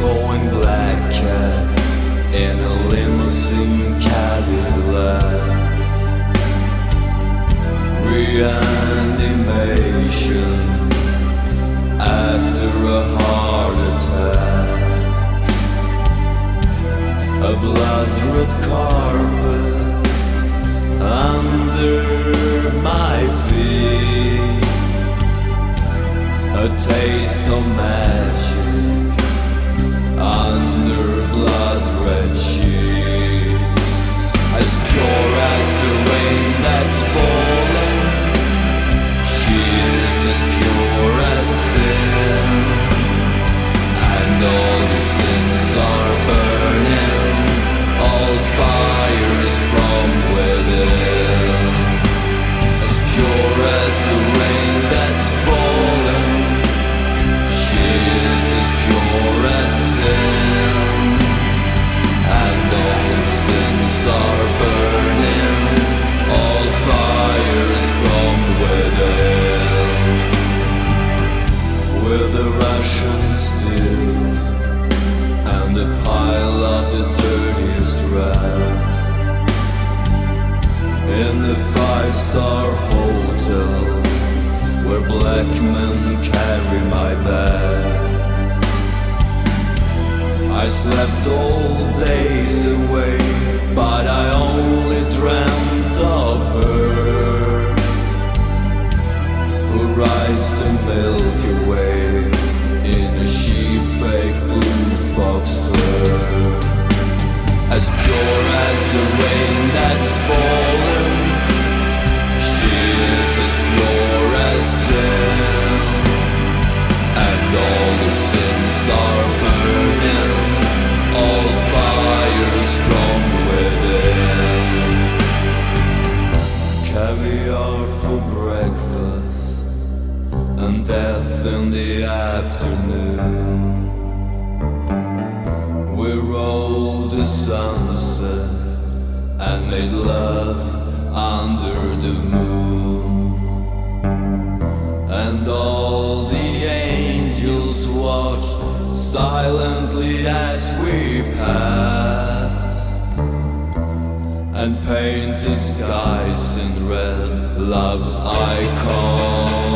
towing black cat in a limousine Cadillac. Reanimation after a heart attack. A blood-red carpet under my feet. A taste of magic under blood-red sheets. As pure as the rain that's falling, she is as pure as sin. And all the sins are burning, all fires from within. As pure as the rain that's falling, she is as pure as sin. And all sins are burning, all fires from within. With a Russian stew and a pile of the dirtiest rag in the five-star hotel where black men carry my bag. I slept all days away, but I only dreamt of her, who rides the Milky Way in a cheap fake blue fox fur. As pure as the rain that's fallen, she is as pure as sin. And all the sins are burning, all fires from within. Caviar for breakfast and death in the afternoon. We rolled the sunset and made love under the moon. And all the angels watched silently as we passed, and painted skies in red, love's icon.